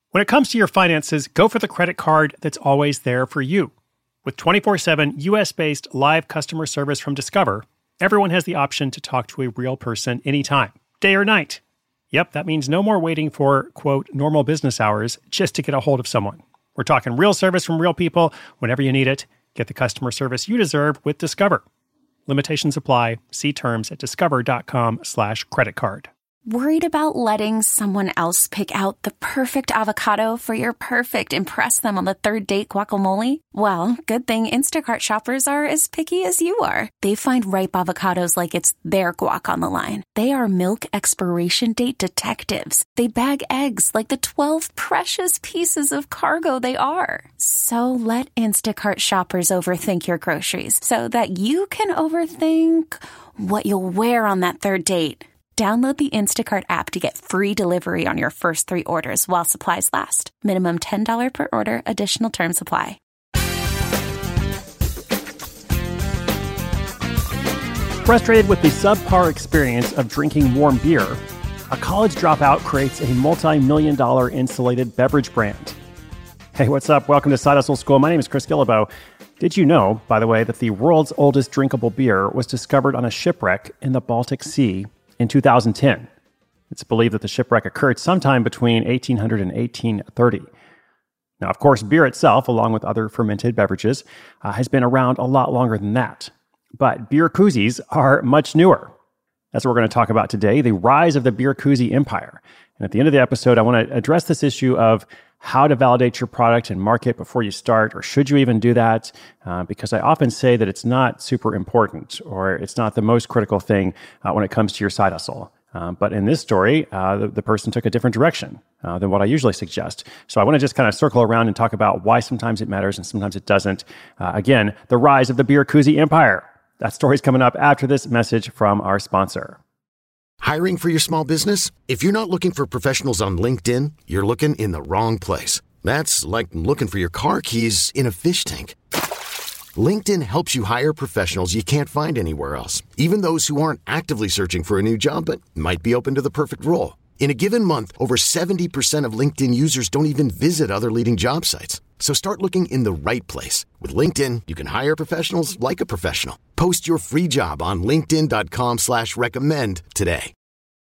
When it comes to your finances, go for the credit card that's always there for you. With 24/7 US-based live customer service from Discover, everyone has the option to talk to a real person anytime, day or night. Yep, that means no more waiting for, quote, normal business hours just to get a hold of someone. We're talking real service from real people whenever you need it. Get the customer service you deserve with Discover. Limitations apply. See terms at discover.com/creditcard. Worried about letting someone else pick out the perfect avocado for your perfect impress them on the third date guacamole? Well, good thing Instacart shoppers are as picky as you are. They find ripe avocados like it's their guac on the line. They are milk expiration date detectives. They bag eggs like the 12 precious pieces of cargo they are. So let Instacart shoppers overthink your groceries so that you can overthink what you'll wear on that third date. Download the Instacart app to get free delivery on your first 3 orders while supplies last. Minimum $10 per order. Additional terms apply. Frustrated with the subpar experience of drinking warm beer, a college dropout creates a multi-million-dollar insulated beverage brand. Hey, what's up? Welcome to Side Hustle School. My name is Chris Guillebeau. Did you know, by the way, that the world's oldest drinkable beer was discovered on a shipwreck in the Baltic Sea in 2010. It's believed that the shipwreck occurred sometime between 1800 and 1830. Now, of course, beer itself, along with other fermented beverages, has been around a lot longer than that. But beer koozies are much newer. That's what we're going to talk about today, the rise of the beer koozie empire. And at the end of the episode, I want to address this issue of how to validate your product and market before you start, or should you even do that? Because I often say that it's not super important, or it's not the most critical thing when it comes to your side hustle. But in this story, the person took a different direction than what I usually suggest. So I want to just kind of circle around and talk about why sometimes it matters and sometimes it doesn't. Again, the rise of the beer koozie empire. That story's coming up after this message from our sponsor. Hiring for your small business? If you're not looking for professionals on LinkedIn, you're looking in the wrong place. That's like looking for your car keys in a fish tank. LinkedIn helps you hire professionals you can't find anywhere else, even those who aren't actively searching for a new job but might be open to the perfect role. In a given month, over 70% of LinkedIn users don't even visit other leading job sites. So start looking in the right place. With LinkedIn, you can hire professionals like a professional. Post your free job on linkedin.com/recommend today.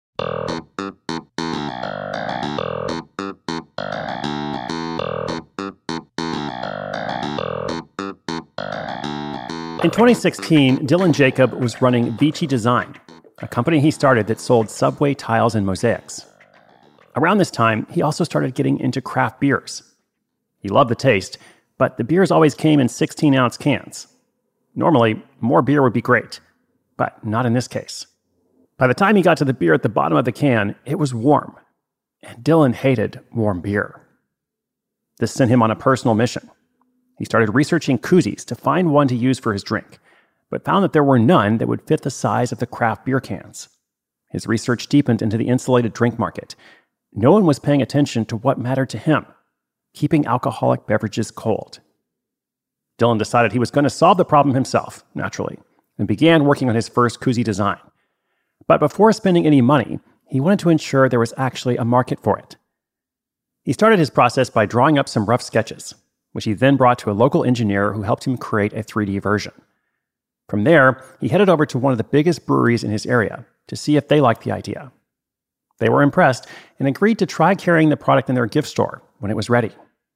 In 2016, Dylan Jacob was running Vici Design, a company he started that sold subway tiles and mosaics. Around this time, he also started getting into craft beers. He loved the taste, but the beers always came in 16-ounce cans. Normally, more beer would be great, but not in this case. By the time he got to the beer at the bottom of the can, it was warm, and Dylan hated warm beer. This sent him on a personal mission. He started researching koozies to find one to use for his drink, but found that there were none that would fit the size of the craft beer cans. His research deepened into the insulated drink market. No one was paying attention to what mattered to him: keeping alcoholic beverages cold. Dylan decided he was going to solve the problem himself, naturally, and began working on his first koozie design. But before spending any money, he wanted to ensure there was actually a market for it. He started his process by drawing up some rough sketches, which he then brought to a local engineer who helped him create a 3D version. From there, he headed over to one of the biggest breweries in his area to see if they liked the idea. They were impressed and agreed to try carrying the product in their gift store when it was ready.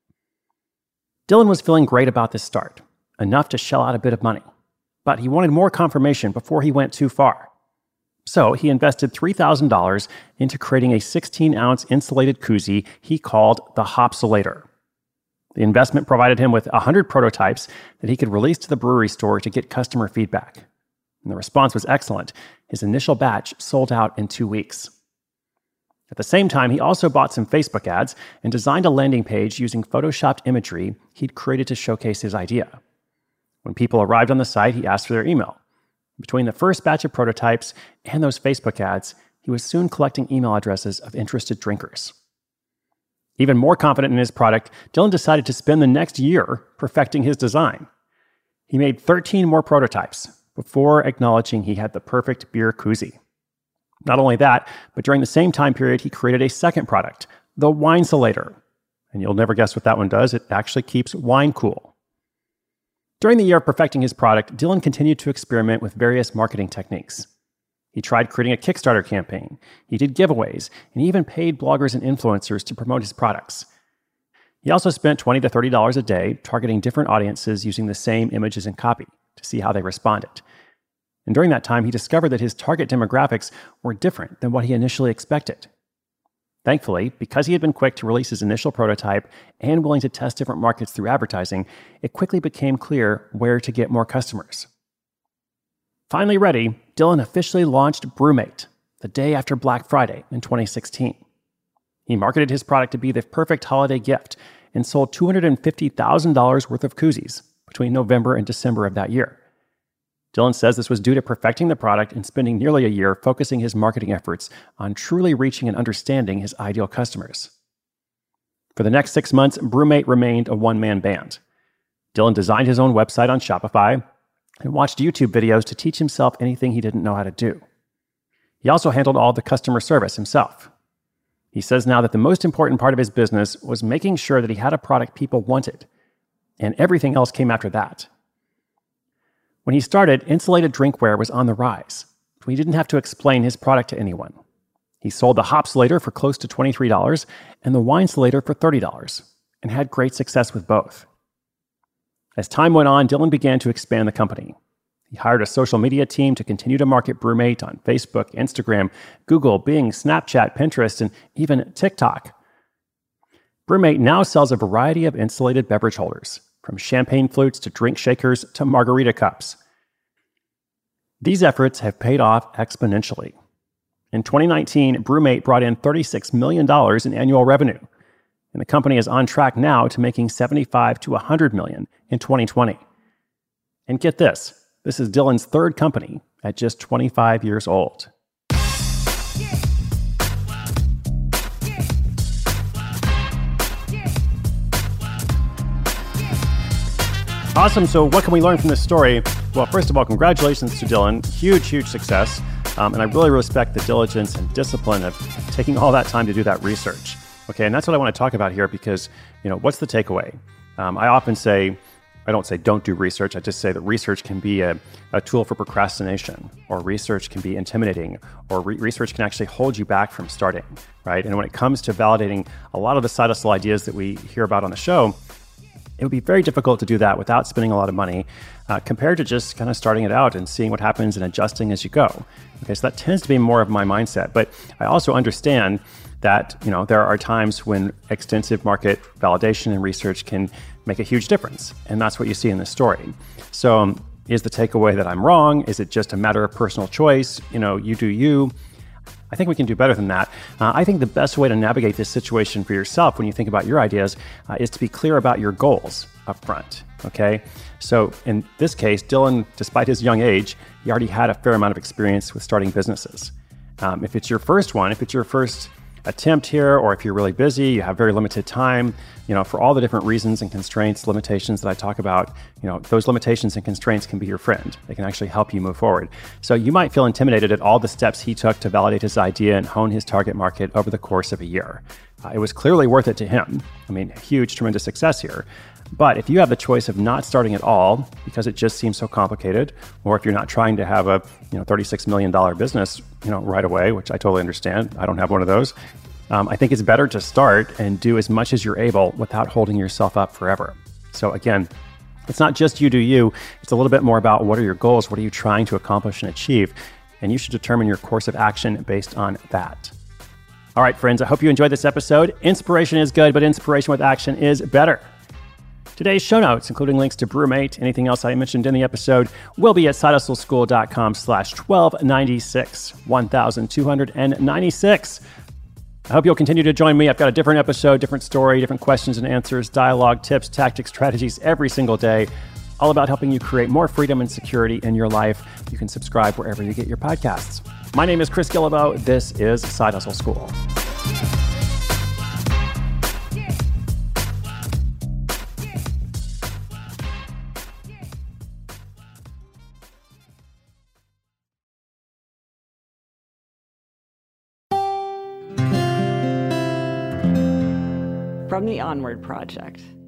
Dylan was feeling great about this start, enough to shell out a bit of money, but he wanted more confirmation before he went too far. So he invested $3,000 into creating a 16-ounce insulated koozie he called the Hopsulator. The investment provided him with 100 prototypes that he could release to the brewery store to get customer feedback. And the response was excellent. His initial batch sold out in 2 weeks. At the same time, he also bought some Facebook ads and designed a landing page using photoshopped imagery he'd created to showcase his idea. When people arrived on the site, he asked for their email. Between the first batch of prototypes and those Facebook ads, he was soon collecting email addresses of interested drinkers. Even more confident in his product, Dylan decided to spend the next year perfecting his design. He made 13 more prototypes before acknowledging he had the perfect beer koozie. Not only that, but during the same time period, he created a second product, the Winesulator. And you'll never guess what that one does. It actually keeps wine cool. During the year of perfecting his product, Dylan continued to experiment with various marketing techniques. He tried creating a Kickstarter campaign. He did giveaways, and he even paid bloggers and influencers to promote his products. He also spent $20 to $30 a day targeting different audiences using the same images and copy to see how they responded. And during that time, he discovered that his target demographics were different than what he initially expected. Thankfully, because he had been quick to release his initial prototype and willing to test different markets through advertising, it quickly became clear where to get more customers. Finally ready, Dylan officially launched BrüMate the day after Black Friday in 2016. He marketed his product to be the perfect holiday gift and sold $250,000 worth of koozies between November and December of that year. Dylan says this was due to perfecting the product and spending nearly a year focusing his marketing efforts on truly reaching and understanding his ideal customers. For the next 6 months, BrüMate remained a one-man band. Dylan designed his own website on Shopify and watched YouTube videos to teach himself anything he didn't know how to do. He also handled all the customer service himself. He says now that the most important part of his business was making sure that he had a product people wanted, and everything else came after that. When he started, insulated drinkware was on the rise, so he didn't have to explain his product to anyone. He sold the Hopsulator for close to $23 and the Winesulator for $30, and had great success with both. As time went on, Dylan began to expand the company. He hired a social media team to continue to market BrüMate on Facebook, Instagram, Google, Bing, Snapchat, Pinterest, and even TikTok. BrüMate now sells a variety of insulated beverage holders, from champagne flutes to drink shakers to margarita cups. These efforts have paid off exponentially. In 2019, BrüMate brought in $36 million in annual revenue, and the company is on track now to making $75 to $100 million in 2020. And get this, this is Dylan's third company at just 25 years old. Awesome. So what can we learn from this story? Well, first of all, congratulations to Dylan. Huge, huge success. And I really respect the diligence and discipline of taking all that time to do that research. Okay, and that's what I want to talk about here because, what's the takeaway? I often say, I don't say don't do research. I just say that research can be a tool for procrastination, or research can be intimidating, or research can actually hold you back from starting, right? And when it comes to validating a lot of the side hustle ideas that we hear about on the show, it would be very difficult to do that without spending a lot of money compared to just kind of starting it out and seeing what happens and adjusting as you go. Okay, so that tends to be more of my mindset. But I also understand that, there are times when extensive market validation and research can make a huge difference. And that's what you see in this story. So is the takeaway that I'm wrong? Is it just a matter of personal choice? You do you. I think we can do better than that. I think the best way to navigate this situation for yourself when you think about your ideas is to be clear about your goals up front, okay? So in this case, Dylan, despite his young age, he already had a fair amount of experience with starting businesses. If it's your first one, if it's your first attempt here, or if you're really busy, you have very limited time, for all the different reasons and constraints, limitations that I talk about, those limitations and constraints can be your friend. They can actually help you move forward. So you might feel intimidated at all the steps he took to validate his idea and hone his target market over the course of a year. It was clearly worth it to him. Huge, tremendous success here. But if you have the choice of not starting at all because it just seems so complicated, or if you're not trying to have a $36 million business right away, which I totally understand, I don't have one of those, I think it's better to start and do as much as you're able without holding yourself up forever. So again, it's not just you do you, it's a little bit more about what are your goals, what are you trying to accomplish and achieve, and you should determine your course of action based on that. All right, friends, I hope you enjoyed this episode. Inspiration is good, but inspiration with action is better. Today's show notes, including links to BrüMate, anything else I mentioned in the episode, will be at sidehustleschool.com/1296, 1296. I hope you'll continue to join me. I've got a different episode, different story, different questions and answers, dialogue, tips, tactics, strategies every single day, all about helping you create more freedom and security in your life. You can subscribe wherever you get your podcasts. My name is Chris Guillebeau. This is Side Hustle School. from the Onward Project.